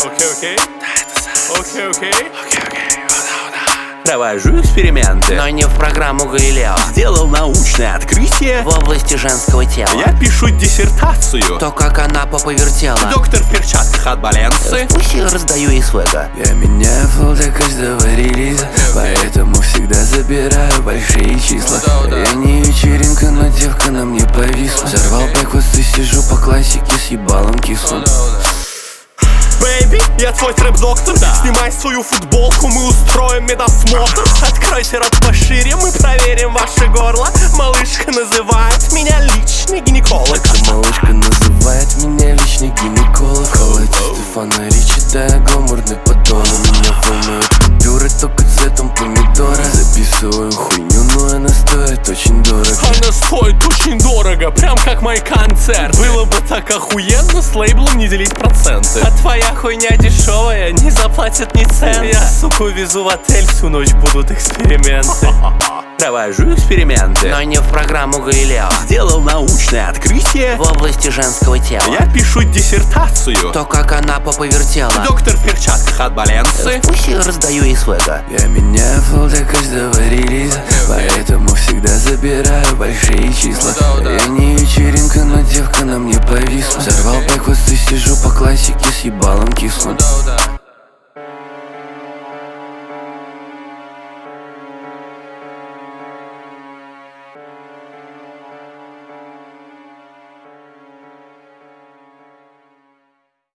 Окей. Окей. Провожу эксперименты, но не в программу Галилео. сделал научное открытие. В области женского тела. Я пишу диссертацию. То, как она повертела. Доктор в перчатках от Баленсы. Пусть я раздаю ей свега. Я меняю флоу для каждого релиза, поэтому всегда забираю большие числа. Я не вечеринка, но девка на мне повисла. Взорвал бэквуз и сижу по классике с ебалом кислым. Бэйби, я твой трэп-доктор. Снимай свою футболку, мы устроим медосмотр. Откройте рот пошире, мы проверим ваше горло. Малышка называет меня личный гинеколог. Малышка называет меня личный гинеколог. Холодит Стефана Ричи, да я гламурный подон. У меня волнуют купюры только цветом помидора. Записываю хуйню, но она стоит очень дорого. Она стоит очень дорого, прям как мой концерт. Было бы так охуенно с лейблом не делить проценты. А твоя хуйня дешевая, не заплатят ни цент. Я, суку, везу в отель, всю ночь будут эксперименты. Провожу эксперименты, Но не в программу Галилео. сделал научное открытие. В области женского тела. Я пишу диссертацию. То, как она повертела. Доктор в перчатках от Баленсы. Пусть я раздаю ей свега. Я меняю флоу для каждого релиза, поэтому всегда забираю большие числа. Я не вечеринка, но девка на мне повисла. Взорвал бэквуз и сижу по классике с ебалом кислым.